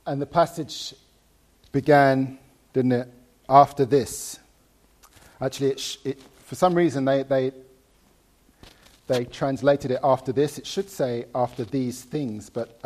And the passage began, didn't it, after this. Actually, for some reason, they translated it after this. It should say after these things, but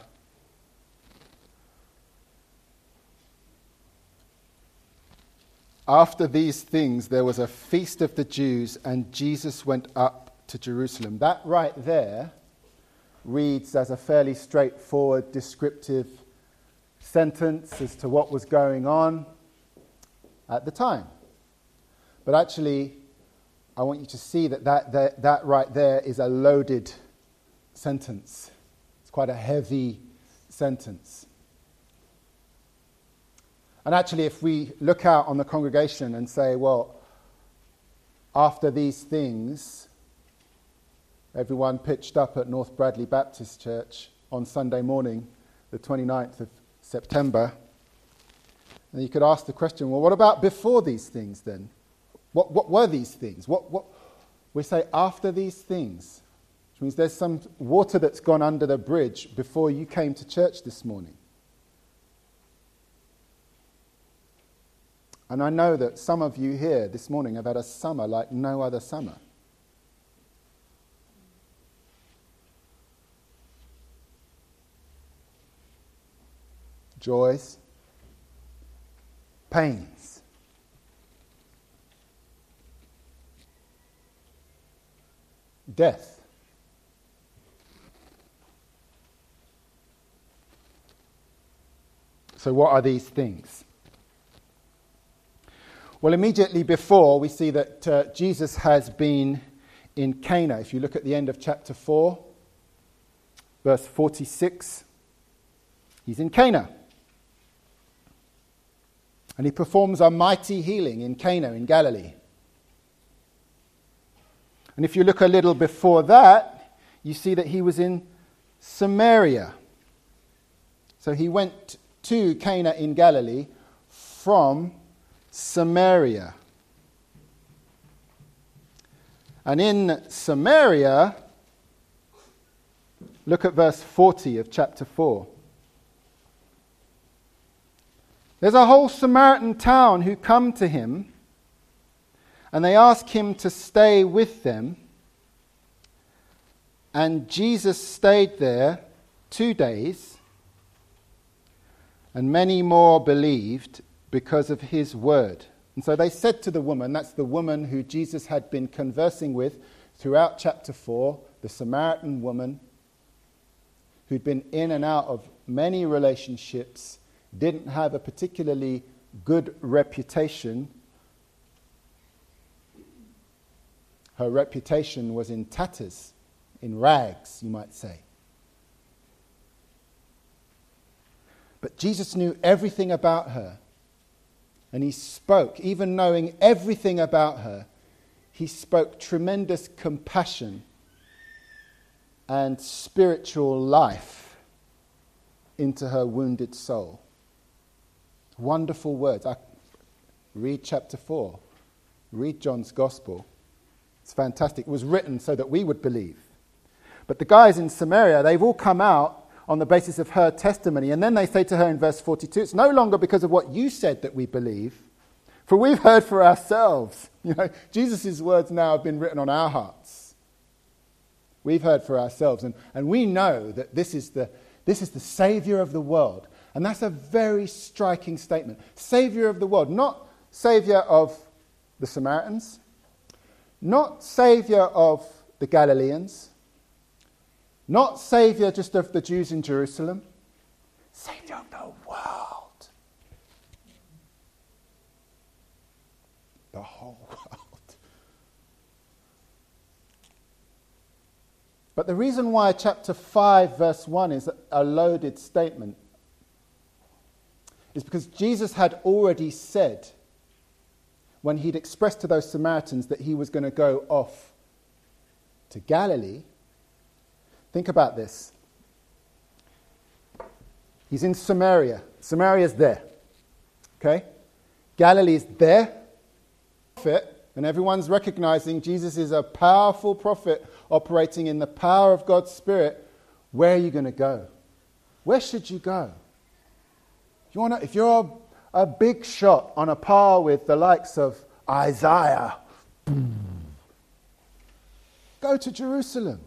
after these things, there was a feast of the Jews, and Jesus went up to Jerusalem. That right there reads as a fairly straightforward, descriptive sentence as to what was going on at the time. But actually, I want you to see that right there is a loaded sentence. It's quite a heavy sentence. And actually, if we look out on the congregation and say, well, after these things, everyone pitched up at North Bradley Baptist Church on Sunday morning, the 29th of September. And you could ask the question, well, what about before these things then? What were these things? What we say after these things, which means there's some water that's gone under the bridge before you came to church this morning. And I know that some of you here this morning have had a summer like no other summer. Joys, pains, death. So what are these things? Well, immediately before, we see that Jesus has been in Cana. If you look at the end of chapter 4, verse 46, he's in Cana. And he performs a mighty healing in Cana in Galilee. And if you look a little before that, you see that he was in Samaria. So he went to Cana in Galilee from Samaria. And in Samaria, look at verse 40 of chapter 4. There's a whole Samaritan town who come to him, and they ask him to stay with them. And Jesus stayed there 2 days, and many more believed because of his word. And so they said to the woman, that's the woman who Jesus had been conversing with throughout chapter 4, the Samaritan woman who'd been in and out of many relationships, didn't have a particularly good reputation. Her reputation was in tatters, in rags, you might say. But Jesus knew everything about her. And he spoke, even knowing everything about her, he spoke tremendous compassion and spiritual life into her wounded soul. Wonderful words. Read chapter 4. Read John's Gospel. It's fantastic. It was written so that we would believe. But the guys in Samaria, they've all come out on the basis of her testimony. And then they say to her in verse 42, it's no longer because of what you said that we believe, for we've heard for ourselves. You know, Jesus' words now have been written on our hearts. We've heard for ourselves. And we know that this is the Saviour of the world. And that's a very striking statement. Saviour of the world. Not Saviour of the Samaritans. Not Saviour of the Galileans. Not Saviour just of the Jews in Jerusalem. Saviour of the world. The whole world. But the reason why chapter 5 verse 1 is a loaded statement is because Jesus had already said, when he'd expressed to those Samaritans that he was going to go off to Galilee. Think about this. He's in Samaria. Samaria's there. Okay? Galilee's there. And everyone's recognizing Jesus is a powerful prophet operating in the power of God's Spirit. Where are you going to go? Where should you go? If you're a big shot on a par with the likes of Isaiah, go to Jerusalem.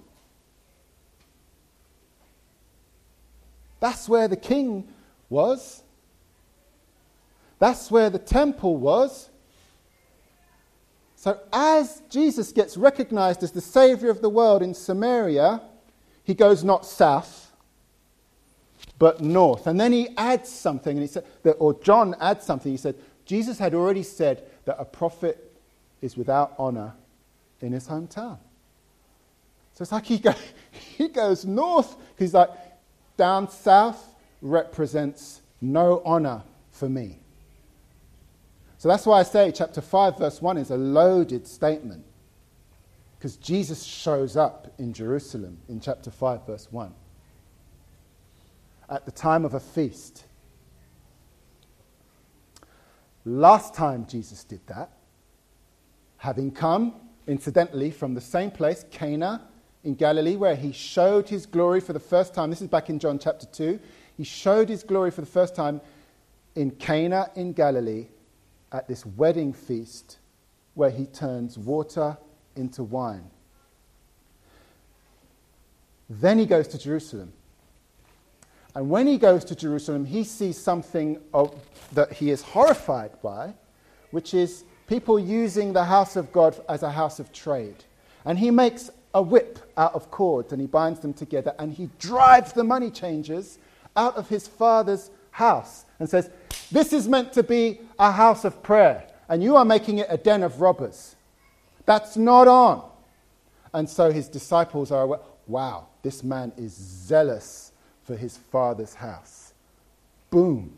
That's where the king was. That's where the temple was. So as Jesus gets recognized as the Savior of the world in Samaria, he goes not south, but north. And then he adds something, and he said, or John adds something. He said, Jesus had already said that a prophet is without honor in his hometown. So it's like he goes north. He's like, down south represents no honor for me. So that's why I say chapter 5 verse 1 is a loaded statement. Because Jesus shows up in Jerusalem in chapter 5 verse 1. At the time of a feast. Last time Jesus did that, having come, incidentally, from the same place, Cana in Galilee, where he showed his glory for the first time. This is back in John chapter 2. He showed his glory for the first time in Cana in Galilee at this wedding feast where he turns water into wine. Then he goes to Jerusalem. And when he goes to Jerusalem, he sees something that he is horrified by, which is people using the house of God as a house of trade. And he makes a whip out of cords and he binds them together and he drives the money changers out of his father's house and says, this is meant to be a house of prayer and you are making it a den of robbers. That's not on. And so his disciples are aware, wow, this man is zealous for his father's house. Boom.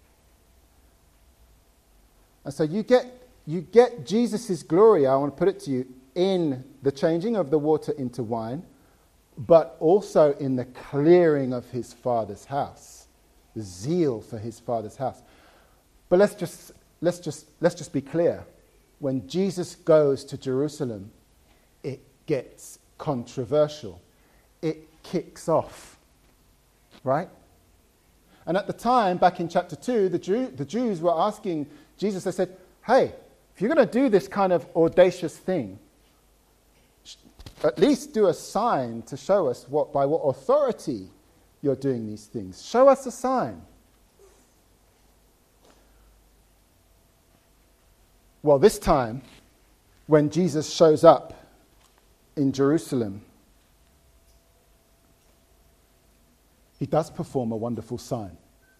And so you get Jesus' glory, I want to put it to you, in the changing of the water into wine, but also in the clearing of his father's house, the zeal for his father's house. But let's just be clear. When Jesus goes to Jerusalem, it gets controversial. It kicks off, right? And at the time, back in chapter 2, the Jews were asking Jesus, they said, hey, if you're going to do this kind of audacious thing, at least do a sign to show us by what authority you're doing these things. Show us a sign. Well, this time, when Jesus shows up in Jerusalem, he does perform a wonderful sign.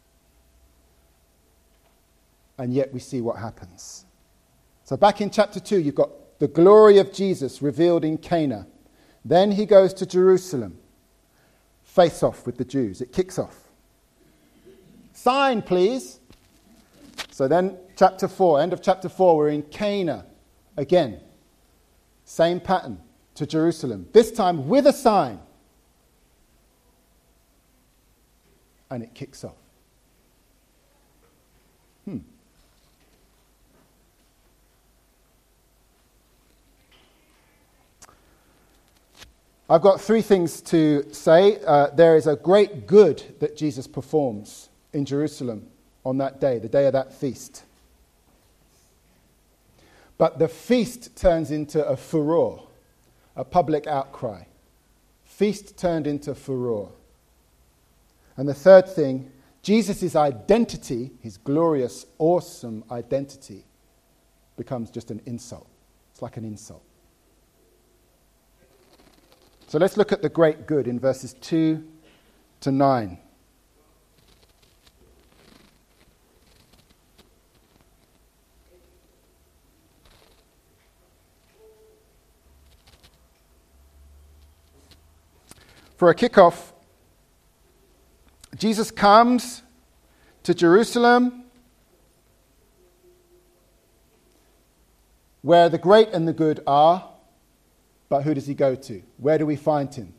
And yet we see what happens. So back in chapter 2, you've got the glory of Jesus revealed in Cana. Then he goes to Jerusalem. Face off with the Jews. It kicks off. Sign, please. So then chapter 4, end of chapter 4, we're in Cana. Again, same pattern to Jerusalem. This time with a sign. And it kicks off. I've got 3 things to say. There is a great good that Jesus performs in Jerusalem on that day, the day of that feast. But the feast turns into a furore, a public outcry. Feast turned into furore. And the third thing, Jesus' identity, his glorious, awesome identity, becomes just an insult. It's like an insult. So let's look at the great good in verses 2 to 9. For a kickoff, Jesus comes to Jerusalem, where the great and the good are. But who does he go to? Where do we find him?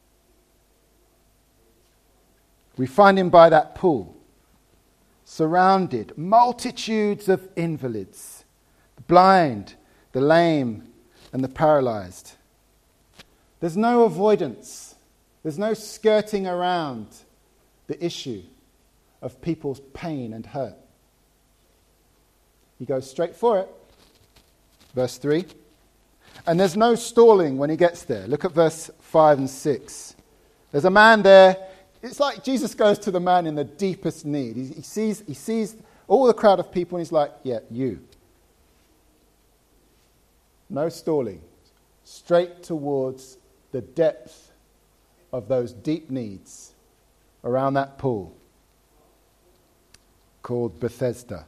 We find him by that pool, surrounded, multitudes of invalids, the blind, the lame, and the paralyzed. There's no avoidance. There's no skirting around the issue of people's pain and hurt. He goes straight for it. Verse 3. And there's no stalling when he gets there. Look at verse 5 and 6. There's a man there. It's like Jesus goes to the man in the deepest need. He sees all the crowd of people and he's like, yeah, you. No stalling. Straight towards the depth of those deep needs around that pool called Bethesda.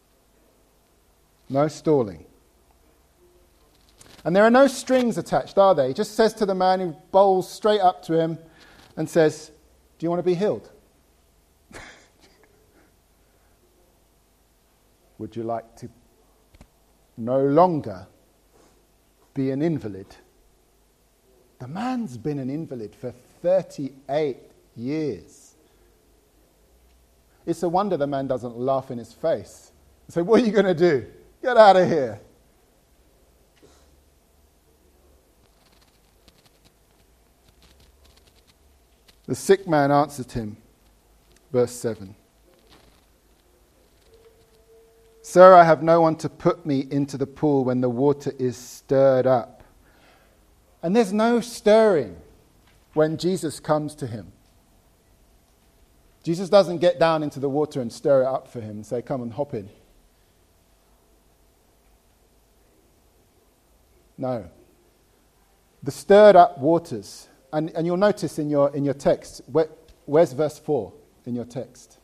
No stalling. And there are no strings attached, are there? He just says to the man, who bowls straight up to him and says, do you want to be healed? Would you like to no longer be an invalid? The man's been an invalid for 38 years. It's a wonder the man doesn't laugh in his face and say, what are you going to do? Get out of here. The sick man answered him, verse 7. Sir, I have no one to put me into the pool when the water is stirred up. And there's no stirring when Jesus comes to him. Jesus doesn't get down into the water and stir it up for him and say, come and hop in. No. The stirred up waters, and you'll notice in your text, where's verse 4 in your text?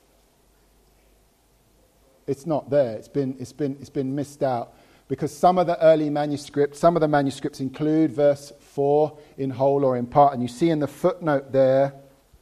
It's not there. It's been missed out because some of the early manuscripts, some of the manuscripts include verse 4 in whole or in part, and you see in the footnote there,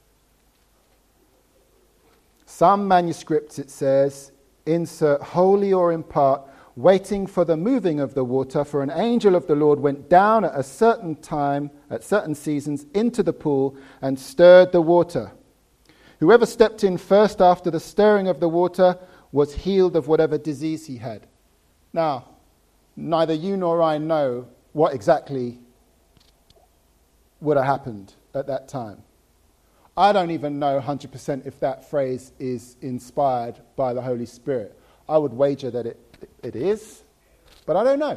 some manuscripts it says, insert wholly or in part, waiting for the moving of the water, for an angel of the Lord went down at a certain time, at certain seasons, into the pool and stirred the water. Whoever stepped in first after the stirring of the water was healed of whatever disease he had. Now, neither you nor I know what exactly would have happened at that time. I don't even know 100% if that phrase is inspired by the Holy Spirit. I would wager that it is, but I don't know.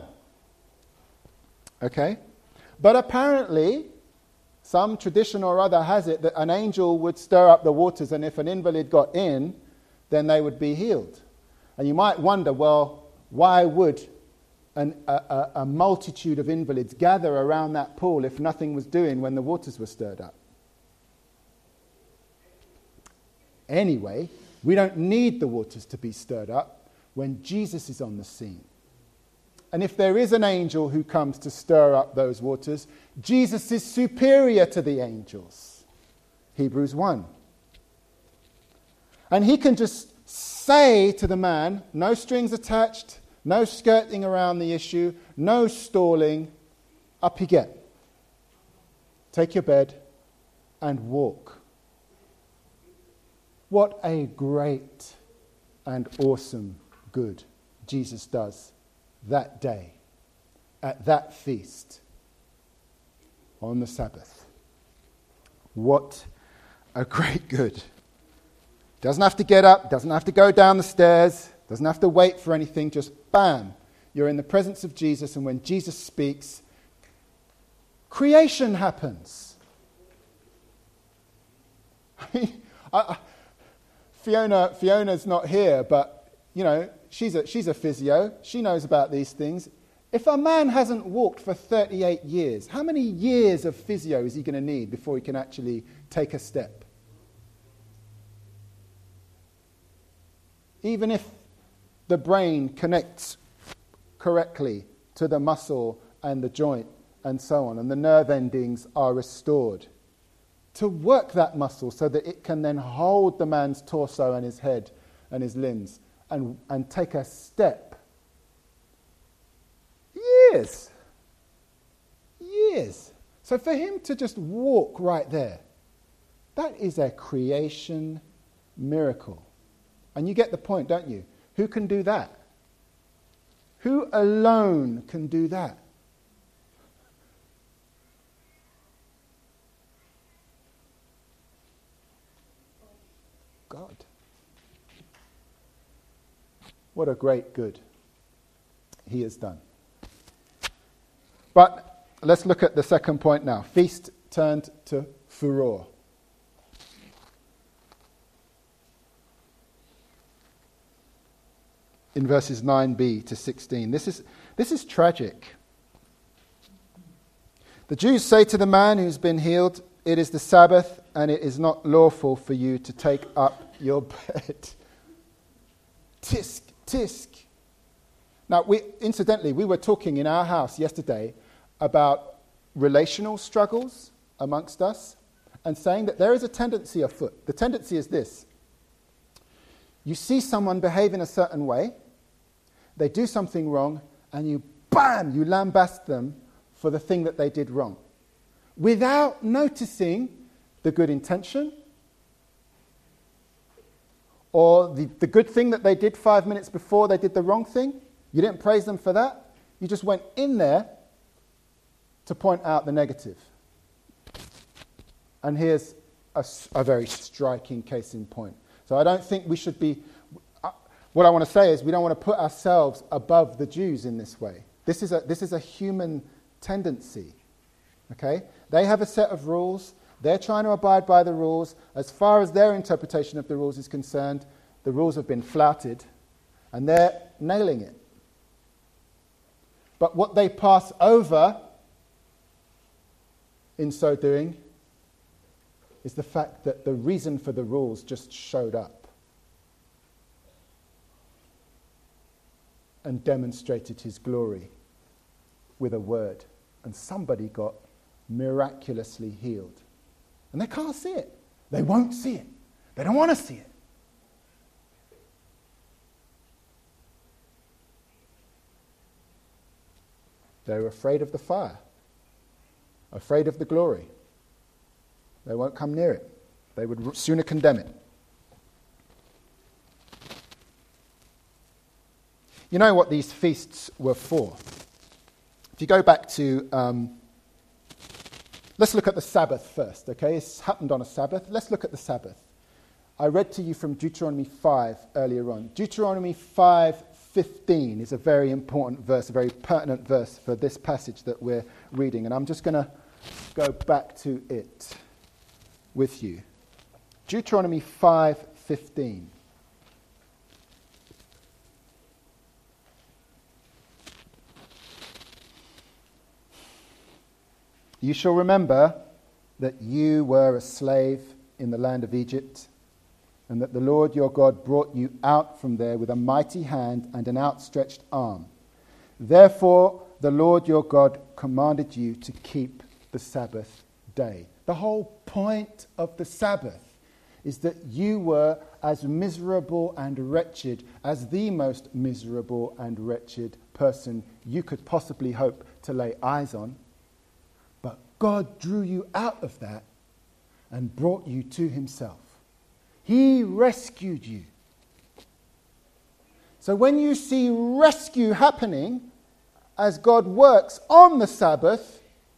Okay? But apparently, some tradition or other has it that an angel would stir up the waters, and if an invalid got in, then they would be healed. And you might wonder, well, why would a multitude of invalids gather around that pool if nothing was doing when the waters were stirred up? Anyway, we don't need the waters to be stirred up when Jesus is on the scene. And if there is an angel who comes to stir up those waters, Jesus is superior to the angels. Hebrews 1. And he can just say to the man, no strings attached, no skirting around the issue, no stalling, up you get. Take your bed and walk. What a great and awesome good Jesus does that day, at that feast, on the Sabbath. What a great good. Doesn't have to get up, doesn't have to go down the stairs, doesn't have to wait for anything, just bam, you're in the presence of Jesus, and when Jesus speaks, creation happens. Fiona's not here, but, you know, she's a physio. She knows about these things. If a man hasn't walked for 38 years, how many years of physio is he going to need before he can actually take a step? Even if the brain connects correctly to the muscle and the joint and so on, and the nerve endings are restored, to work that muscle so that it can then hold the man's torso and his head and his limbs and take a step. Years. So for him to just walk right there, that is a creation miracle. And you get the point, don't you? Who can do that? Who alone can do that? God. What a great good he has done. But let's look at the second point now. Feast turned to furore. In verses 9b to 16. This is tragic. The Jews say to the man who's been healed, "It is the Sabbath, and it is not lawful for you to take up your bed." Tisk, tisk. Now, incidentally, we were talking in our house yesterday about relational struggles amongst us and saying that there is a tendency afoot. The tendency is this. You see someone behave in a certain way, they do something wrong, and you lambast them for the thing that they did wrong, without noticing the good intention or the good thing that they did 5 minutes before they did the wrong thing. You didn't praise them for that. You just went in there to point out the negative. And here's a very striking case in point. So I don't think we should be... What I want to say is we don't want to put ourselves above the Jews in this way. This is a human tendency. Okay? They have a set of rules. They're trying to abide by the rules. As far as their interpretation of the rules is concerned, the rules have been flouted, and they're nailing it. But what they pass over in so doing is the fact that the reason for the rules just showed up and demonstrated his glory with a word. And somebody got miraculously healed. And they can't see it. They won't see it. They don't want to see it. They're afraid of the fire, afraid of the glory. They won't come near it. They would sooner condemn it. You know what these feasts were for? If you go back to, let's look at the Sabbath first, okay? It's happened on a Sabbath. Let's look at the Sabbath. I read to you from Deuteronomy 5 earlier on. Deuteronomy 5:15 is a very important verse, a very pertinent verse for this passage that we're reading. And I'm just going to go back to it with you. Deuteronomy 5:15. You shall remember that you were a slave in the land of Egypt, and that the Lord your God brought you out from there with a mighty hand and an outstretched arm. Therefore, the Lord your God commanded you to keep the Sabbath day. The whole point of the Sabbath is that you were as miserable and wretched as the most miserable and wretched person you could possibly hope to lay eyes on. But God drew you out of that and brought you to himself. He rescued you. So when you see rescue happening as God works on the Sabbath,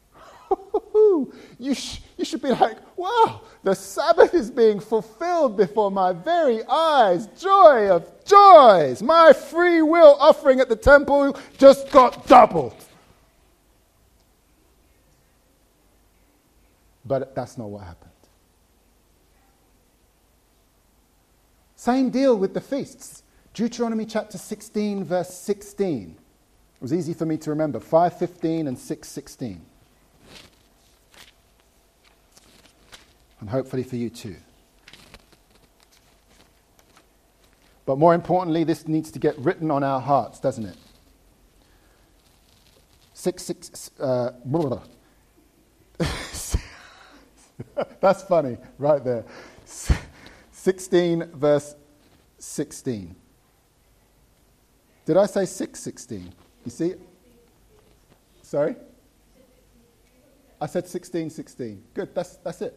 you should be like, wow, the Sabbath is being fulfilled before my very eyes. Joy of joys. My free will offering at the temple just got doubled. But that's not what happened. Same deal with the feasts. Deuteronomy chapter 16, verse 16. It was easy for me to remember. 5:15 and 6:16. And hopefully for you too. But more importantly, this needs to get written on our hearts, doesn't it? 6. That's funny, right there. 16 verse 16. Did I say 6:16? You see? Sorry? I said 16:16. Good, that's it.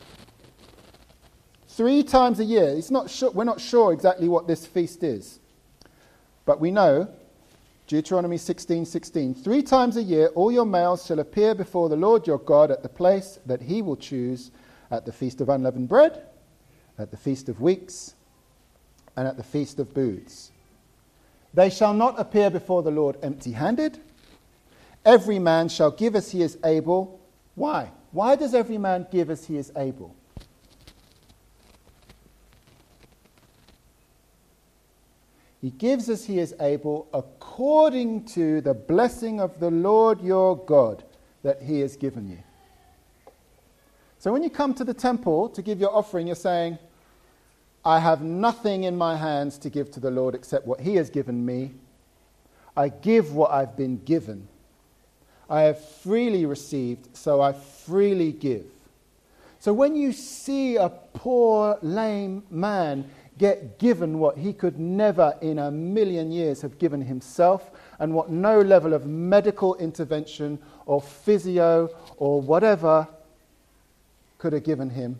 3 times a year. We're not sure exactly what this feast is. But we know, Deuteronomy 16:16, 3 times a year all your males shall appear before the Lord your God at the place that he will choose, at the Feast of Unleavened Bread, at the Feast of Weeks, and at the Feast of Booths. They shall not appear before the Lord empty-handed. Every man shall give as he is able. Why? Why does every man give as he is able? He gives as he is able according to the blessing of the Lord your God that he has given you. So when you come to the temple to give your offering, you're saying, I have nothing in my hands to give to the Lord except what he has given me. I give what I've been given. I have freely received, so I freely give. So when you see a poor, lame man get given what he could never in a million years have given himself, and what no level of medical intervention or physio or whatever could have given him,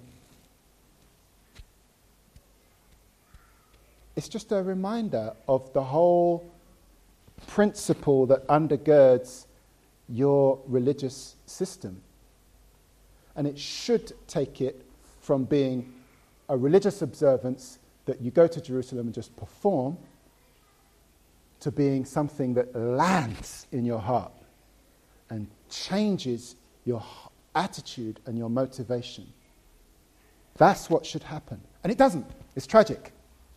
it's just a reminder of the whole principle that undergirds your religious system. And it should take it from being a religious observance that you go to Jerusalem and just perform to being something that lands in your heart and changes your attitude and your motivation. That's what should happen. And it doesn't. It's tragic.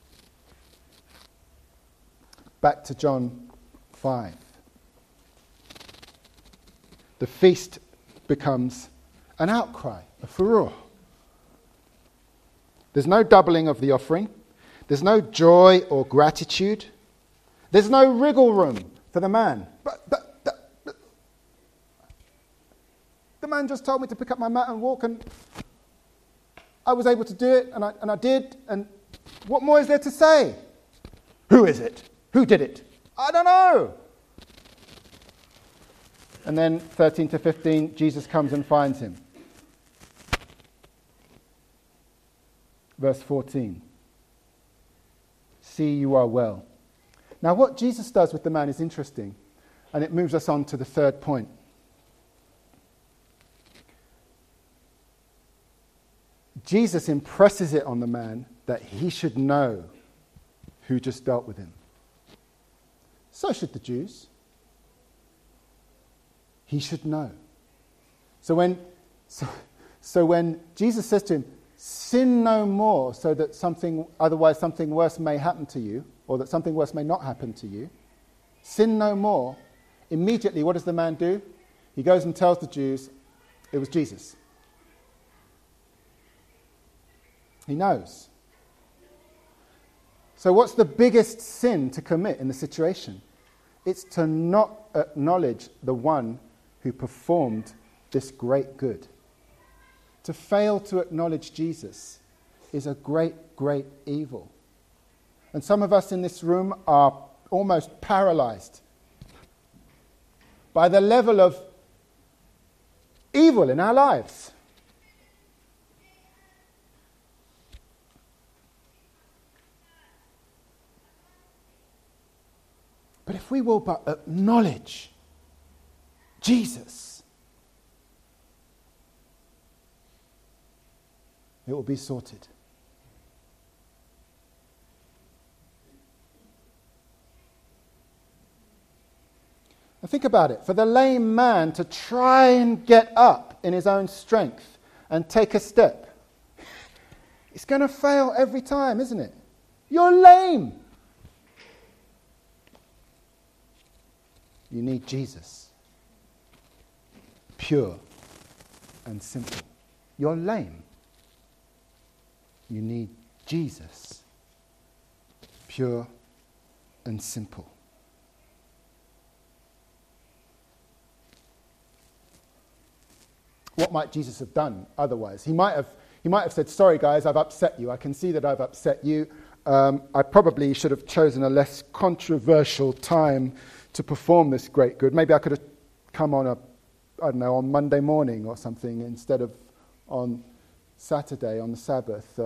Back to John 5. The feast becomes an outcry, a furore. There's no doubling of the offering. There's no joy or gratitude. There's no wriggle room for the man. But the man just told me to pick up my mat and walk, and I was able to do it, and I did, and what more is there to say? Who is it? Who did it? I don't know. And then 13 to 15, Jesus comes and finds him. Verse 14. See, you are well. Now, what Jesus does with the man is interesting, and it moves us on to the third point. Jesus impresses it on the man that he should know who just dealt with him. So should the Jews. He should know. So when Jesus says to him, sin no more, so that otherwise something worse may happen to you, or that something worse may not happen to you, sin no more, immediately what does the man do? He goes and tells the Jews, it was Jesus. He knows. So what's the biggest sin to commit in the situation? It's to not acknowledge the one who performed this great good. To fail to acknowledge Jesus is a great, great evil. And some of us in this room are almost paralyzed by the level of evil in our lives. But if we will but acknowledge Jesus, it will be sorted. And think about it. For the lame man to try and get up in his own strength and take a step, it's going to fail every time, isn't it? You're lame. You need Jesus. Pure and simple. You're lame. You need Jesus. Pure and simple. What might Jesus have done otherwise? He might have said, sorry guys, I've upset you. I can see that I've upset you. I probably should have chosen a less controversial time to perform this great good. Maybe I could have come on on Monday morning or something instead of on Saturday on the Sabbath.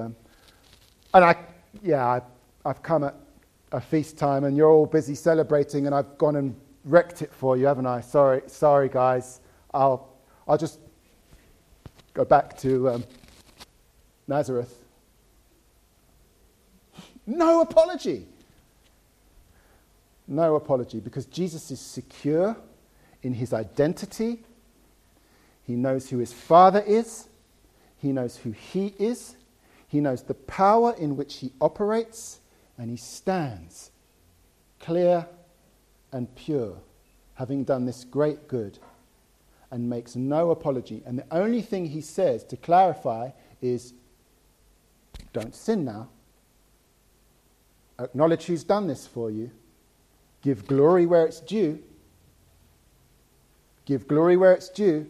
I've come at a feast time and you're all busy celebrating and I've gone and wrecked it for you, haven't I? Sorry guys. I'll just go back to Nazareth. No apology. No apology, because Jesus is secure in his identity. He knows who his Father is. He knows who he is. He knows the power in which he operates, and he stands clear and pure, having done this great good, and makes no apology. And the only thing he says to clarify is, don't sin now. Acknowledge who's done this for you. Give glory where it's due. Give glory where it's due.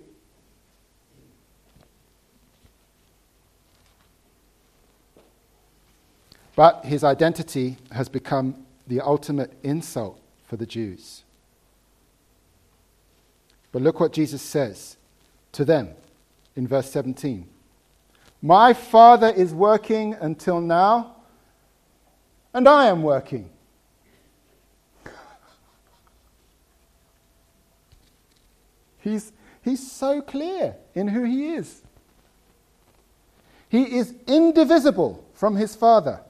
But his identity has become the ultimate insult for the Jews. But look what Jesus says to them in verse 17. My Father is working until now, and I am working. He's so clear in who he is. He is indivisible from his Father.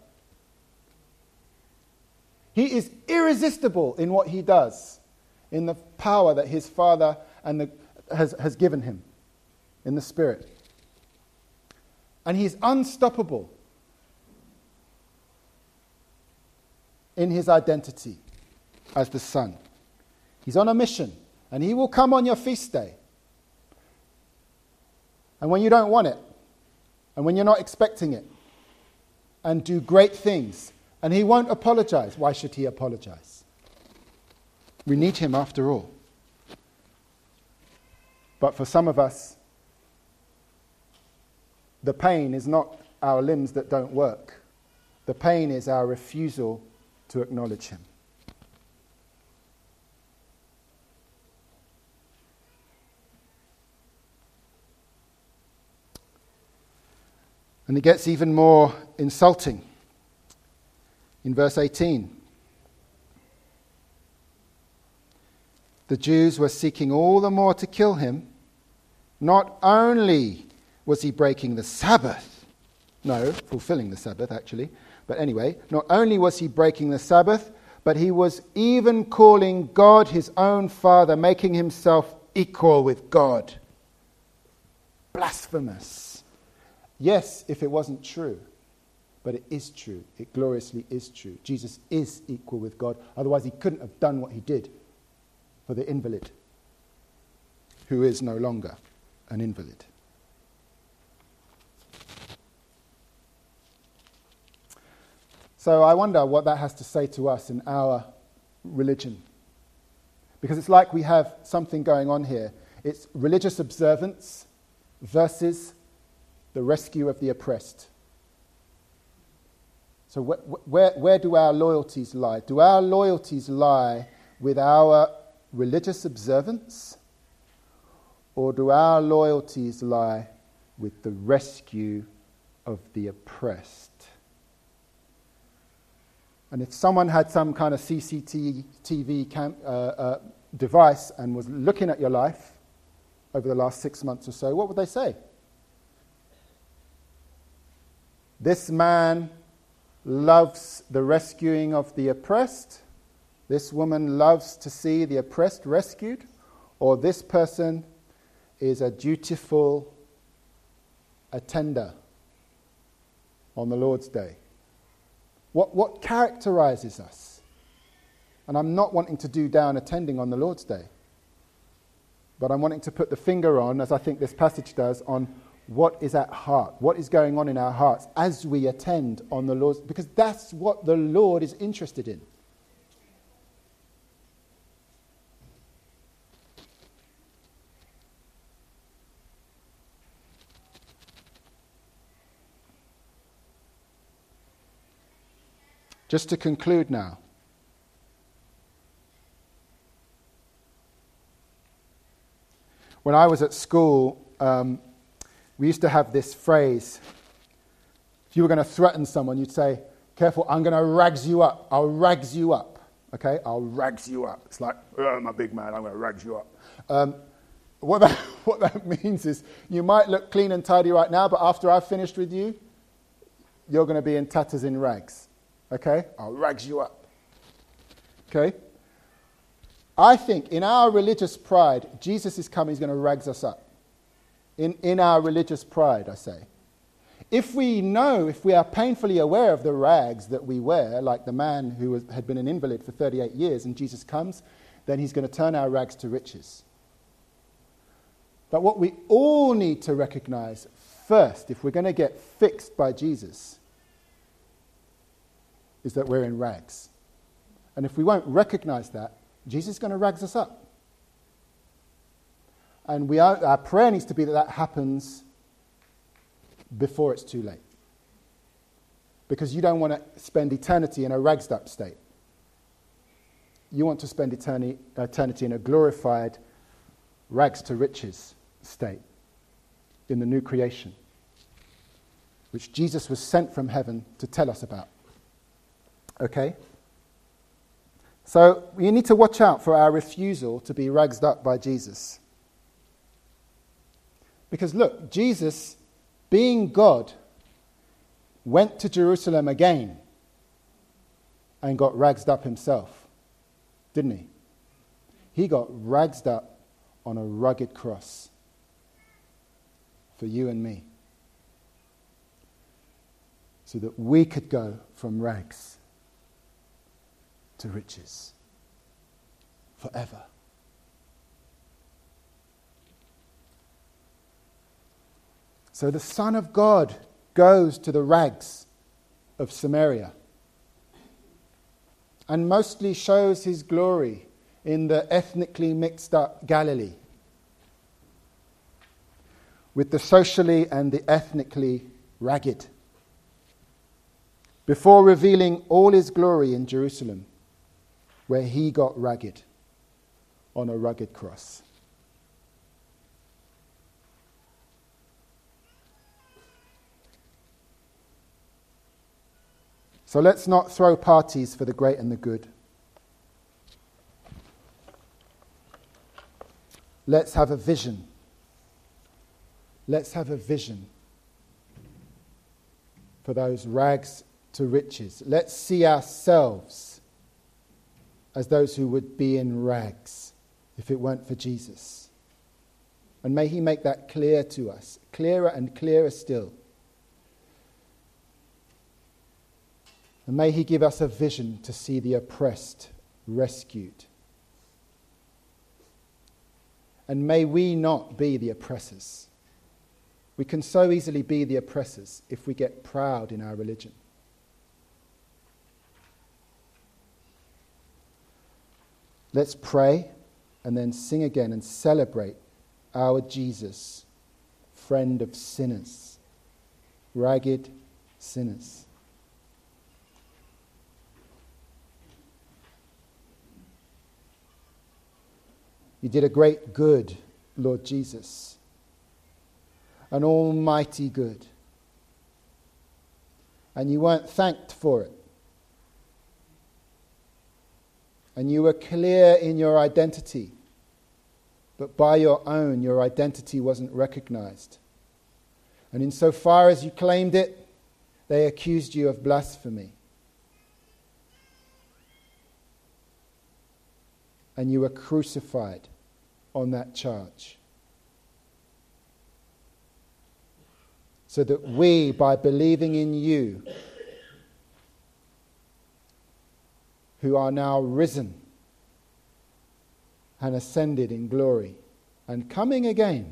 He is irresistible in what he does, in the power that his Father has given him in the Spirit. And he's unstoppable in his identity as the Son. He's on a mission, and he will come on your feast day. And when you don't want it, and when you're not expecting it, and do great things. And he won't apologize. Why should he apologize? We need him after all. But for some of us, the pain is not our limbs that don't work. The pain is our refusal to acknowledge him. And it gets even more insulting. In verse 18, the Jews were seeking all the more to kill him. Not only was he breaking the Sabbath, fulfilling the Sabbath actually, but anyway, not only was he breaking the Sabbath, but he was even calling God his own Father, making himself equal with God. Blasphemous. Yes, if it wasn't true. But it is true. It gloriously is true. Jesus is equal with God. Otherwise, he couldn't have done what he did for the invalid, who is no longer an invalid. So I wonder what that has to say to us in our religion. Because it's like we have something going on here. It's religious observance versus the rescue of the oppressed. So where do our loyalties lie? Do our loyalties lie with our religious observance? Or do our loyalties lie with the rescue of the oppressed? And if someone had some kind of CCTV device and was looking at your life over the last 6 months or so, what would they say? This man loves the rescuing of the oppressed. This woman loves to see the oppressed rescued. Or this person is a dutiful attender on the Lord's Day. What characterizes us? And I'm not wanting to do down attending on the Lord's Day. But I'm wanting to put the finger on, as I think this passage does, on what is at heart, what is going on in our hearts as we attend on the Lord's, because that's what the Lord is interested in. Just to conclude now. When I was at school, we used to have this phrase. If you were going to threaten someone, you'd say, careful, I'm going to rags you up. I'll rags you up. Okay? I'll rags you up. It's like, oh, I'm a big man, I'm going to rags you up. What that means is you might look clean and tidy right now, but after I've finished with you, you're going to be in tatters in rags. Okay? I'll rags you up. Okay? I think in our religious pride, Jesus is coming, he's going to rags us up. In our religious pride, I say. If we are painfully aware of the rags that we wear, like the man who had been an invalid for 38 years, and Jesus comes, then he's going to turn our rags to riches. But what we all need to recognize first, if we're going to get fixed by Jesus, is that we're in rags. And if we won't recognize that, Jesus is going to rags us up. And our prayer needs to be that happens before it's too late. Because you don't want to spend eternity in a ragsed up state. You want to spend eternity in a glorified, rags to riches state, in the new creation, which Jesus was sent from heaven to tell us about. Okay? So we need to watch out for our refusal to be ragsed up by Jesus. Because look, Jesus, being God, went to Jerusalem again and got ragsed up himself, didn't he? He got ragsed up on a rugged cross for you and me, so that we could go from rags to riches forever. So the Son of God goes to the rags of Samaria and mostly shows his glory in the ethnically mixed up Galilee, with the socially and the ethnically ragged, before revealing all his glory in Jerusalem, where he got ragged on a rugged cross. So let's not throw parties for the great and the good. Let's have a vision. Let's have a vision for those rags to riches. Let's see ourselves as those who would be in rags if it weren't for Jesus. And may he make that clear to us, clearer and clearer still. And may he give us a vision to see the oppressed rescued. And may we not be the oppressors. We can so easily be the oppressors if we get proud in our religion. Let's pray and then sing again and celebrate our Jesus, friend of sinners, ragged sinners. You did a great good, Lord Jesus, an almighty good. And you weren't thanked for it. And you were clear in your identity, but by your own, your identity wasn't recognized. And insofar as you claimed it, they accused you of blasphemy. And you were crucified on that charge. So that we, by believing in you, who are now risen and ascended in glory and coming again,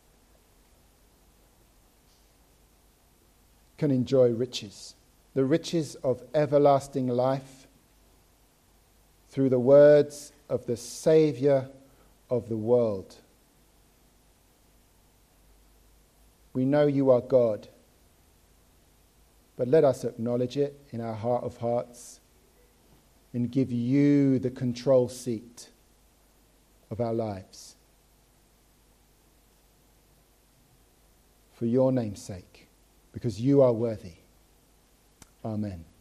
can enjoy riches, the riches of everlasting life through the words of the Saviour of the world. We know you are God, but let us acknowledge it in our heart of hearts and give you the control seat of our lives. For your name's sake, because you are worthy. Amen.